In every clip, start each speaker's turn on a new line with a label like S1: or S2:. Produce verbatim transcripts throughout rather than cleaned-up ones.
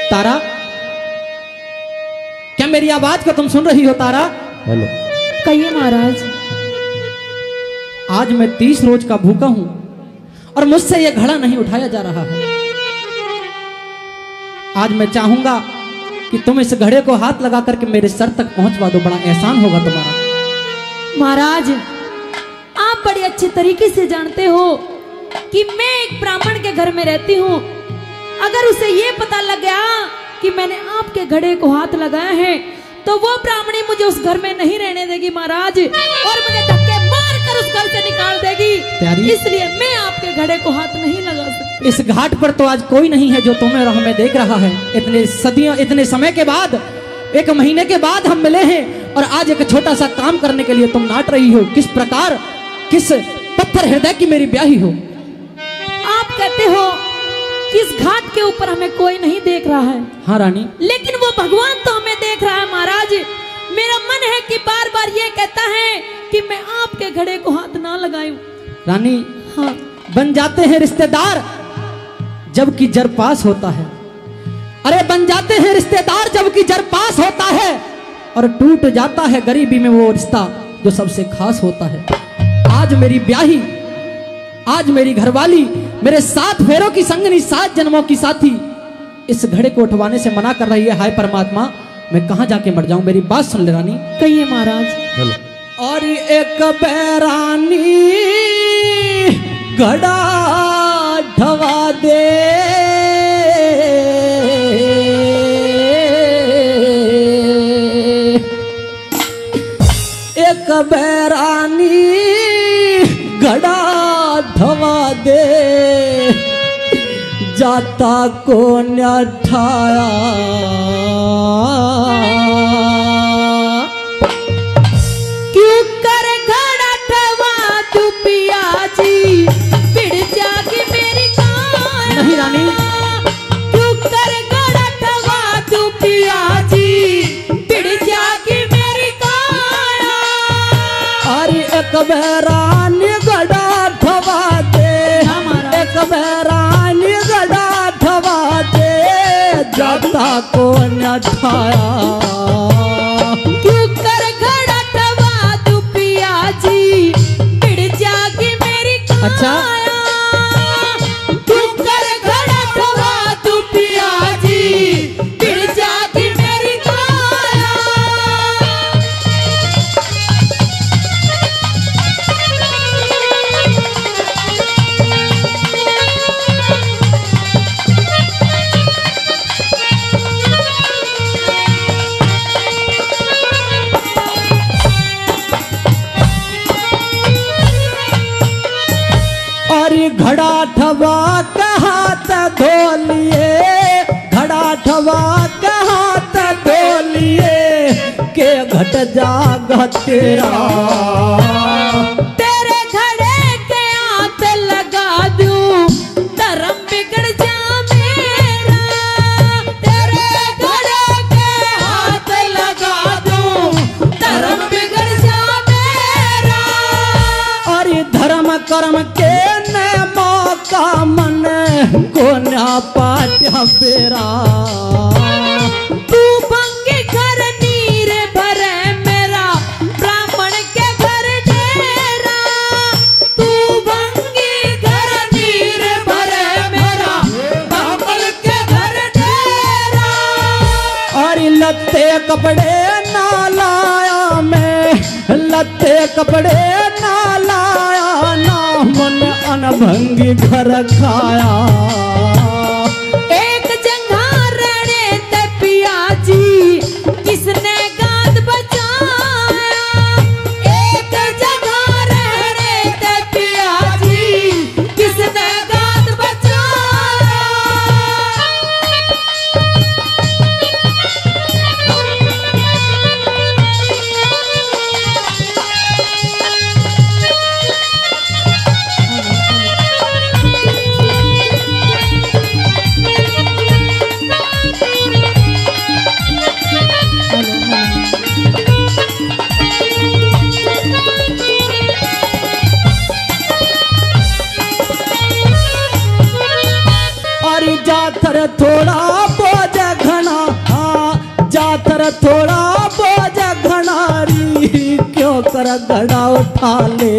S1: तारा, क्या मेरी आवाज को तुम सुन रही हो तारा?
S2: हेलो।
S3: कहिए महाराज।
S1: आज मैं तीस रोज का भूखा हूं और मुझसे यह घड़ा नहीं उठाया जा रहा है। आज मैं चाहूंगा कि तुम इस घड़े को हाथ लगा करके मेरे सर तक पहुंचवा दो, बड़ा एहसान होगा तुम्हारा।
S3: महाराज, आप बड़े अच्छे तरीके से जानते हो कि मैं एक ब्राह्मण के घर में रहती हूँ। अगर उसे ये पता लग गया कि मैंने आपके घड़े को हाथ लगाया है तो वो ब्राह्मणी मुझे उस घर में नहीं रहने देगी महाराज, और मुझे धक्के मार कर उस घर से निकाल देगी। इसलिए मैं आपके घड़े को हाथ नहीं लगा सकती।
S1: इस घाट पर तो आज कोई नहीं है जो तुम्हें और हमें देख रहा है। इतने सदियों, इतने समय के बाद, एक महीने के बाद हम मिले हैं और आज एक छोटा सा काम करने के लिए तुम नाट रही हो। किस प्रकार, किस पत्थर हृदय की मेरी ब्याही हो।
S3: आप कहते हो कि इस घाट के ऊपर हमें कोई नहीं देख रहा है।
S1: हाँ रानी,
S3: लेकिन वो भगवान तो हमें देख रहा है महाराज। मेरा मन है कि बार बार ये कहता है कि मैं आपके घड़े को हाथ ना लगाऊं।
S1: रानी,
S3: हाँ,
S1: बन जाते हैं रिश्तेदार जबकि जर पास होता है। अरे बन जाते हैं रिश्तेदार जबकि जर पास होता है, और टूट जाता है गरीबी में वो रिश्ता जो सबसे खास होता है। आज मेरी ब्याही, आज मेरी घरवाली, मेरे सात फेरों की संगनी, सात जन्मों की साथी इस घड़े को उठवाने से मना कर रही है। हाय परमात्मा, मैं कहां जाके मर जाऊं? मेरी बात सुन ले रानी।
S3: कहिए महाराज।
S2: हेलो।
S1: और एक बैरानी घड़ा ढवा दे, एक बैरानी घड़ा ढवा दे, जाता को न ठाया।
S3: क्यों कर घड़ा ढवा तू पिया जी, बिड़ जागी मेरी काया।
S1: नहीं रानी।
S3: क्यों कर घड़ा ढवा तू पिया जी, बिड़ जागी मेरी काया।
S1: अरे एक बैरानी घड़ा ढवा दे, एक बैरानी घड़ा ढवा दे, जाता को न ठाया।
S3: क्यों कर घड़ा ढवा तू पिया जी, बिड़ जागी मेरी काया।
S1: अच्छा।
S3: क्यों कर घड़ा ढवा तू पिया जी, बिड़ जागी मेरी काया।
S1: अरे घड़ा ठवा का हाथ धो लिए, घड़ा ठवा का हाथ धो लिए, के घट जागा तेरा।
S3: तेरे घड़े के हाथ लगा दूं, धर्म बिगड़ जा मेरा। तेरे घड़े के हाथ लगा दूं, धर्म बिगड़ जा मेरा।
S1: अरे धर्म कर्म के न मौका मन को न पाट्या बेरा।
S3: तू भंगी घर नीर भरे मेरा, ब्राह्मण के घर डेरा। तू भंगी घर नीर भरे मेरा, ब्राह्मण के घर डेरा।
S1: और लत्ते कपड़े ना लाया मैं, लत्ते कपड़े ना लाया, ना मन अनभंगी घर खाया।
S3: एक जगह रहने ते पिया जी, किसने गाद बचाया। एक जगह रहने ते पिया जी, किसने गाद बचाया।
S1: पर घड़ा उठा ले।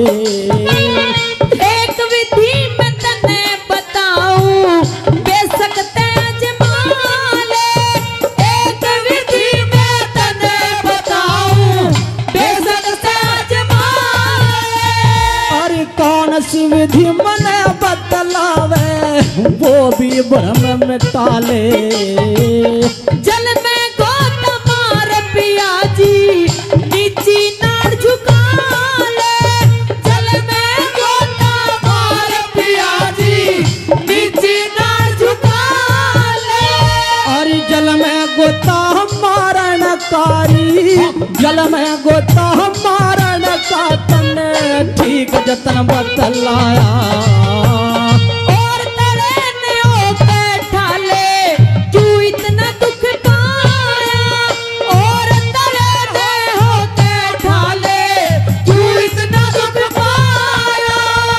S3: एक विधि मैं तने बताऊं बेशक अजमा ले। एक विधि मैं तने बताऊं बेशक अजमा ले।
S1: अरे कौन सी विधि मने बतलावे वो भी भ्रम में टाले।
S3: जल में गोता मार पिया जी नीची नार झुका ले। जल में गोता मार पिया जी नीची नार झुका ले।
S1: अरे जल में गोता मारण कारी, जल में गोता मारण का तने ठीक जतन बतलाया।
S3: और तड़े ने होके ठाले क्यों इतना दुख पाया। और तड़े ने होके ठाले क्यों इतना दुख पाया।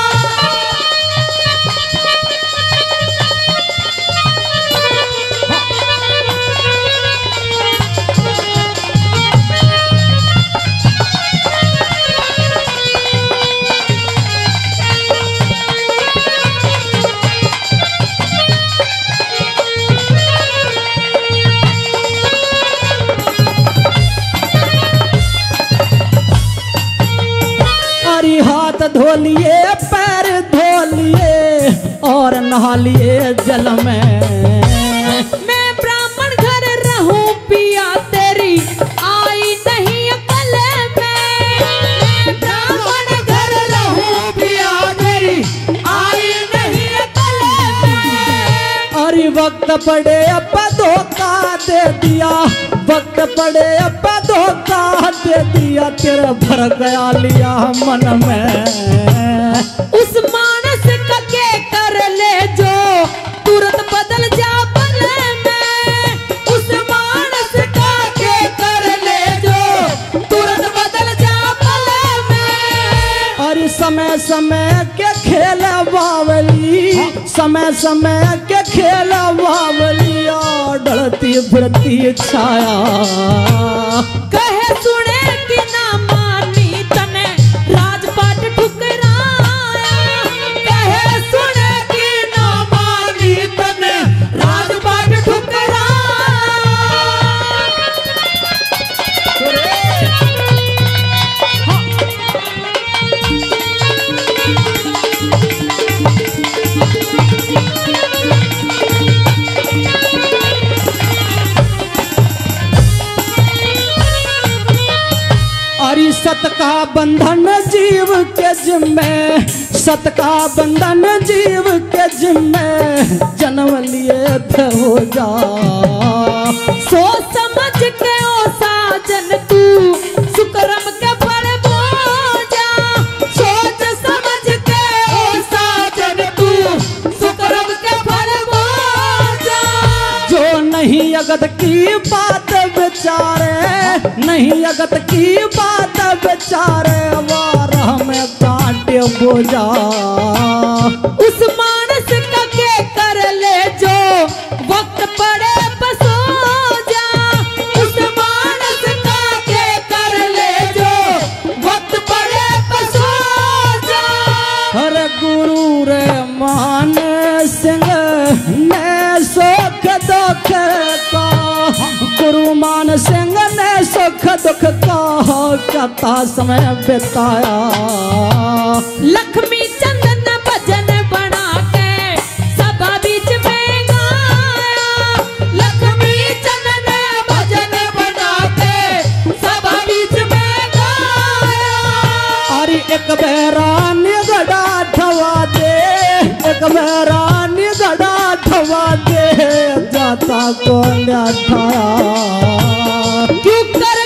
S1: अरे हाथ धो लिए पैर धो लिए और नहा लिए जल में।
S3: मैं ब्राह्मण घर रहूं पिया तेरी आई नहीं अकल में। मैं ब्राह्मण घर रहूं पिया तेरी आई नहीं अकल में।
S1: अरे वक्त पड़े अब धोखा दे दिया, वक्त पड़े अब धोखा दे दिया, तेरा भर गया लिया मन में।
S3: उस मानस का के कर ले जो तुरंत बदल जा भले में। उस मानस का के कर ले जो तुरंत बदल जा भले में।
S1: अरे समय समय के खेल बावली, समय समय के खेल बावलिया ढलती फिरती छाया।
S3: कहे सुने कि ना मानी तने राजपाट ठुकराया। कहे सुने कि ना मानी तने राजपाट ठुकराया।
S1: अरे सत का बंधन जीव के जिम्मे, सत का बंधन जीव के जिम्मे जन्म लिए थे हो जा।
S3: सोच समझ के ओ साजन तू सुकरम के फल बोजा। सोच समझ के ओ साजन तू सुकरम के फल बोजा।
S1: जो नहीं अगत की बात बेचारे, नहीं अगत की बात बेचारे वारा में कांटे बोझा।
S3: उस मानस का के कर ले जो वक्त पड़े बसो जा। उस मानस का के कर ले जो वक्त पड़े बसो जा।
S1: हर गुरु रे मान सिंह ने सुख दुख का, गुरु मान सिंह ने सुख दुख का कथा समय बिताया।
S3: लक्ष्मी चंदन भजन बना के सभा बीच में गाया। लक्ष्मी चंदन भजन बना के सभा बीच में गाया।
S1: अरे एक बेरा निगड़ा ठवा दे, एक बेरा निगड़ा ठवा दे जाता को ठाया।
S3: क्यों कर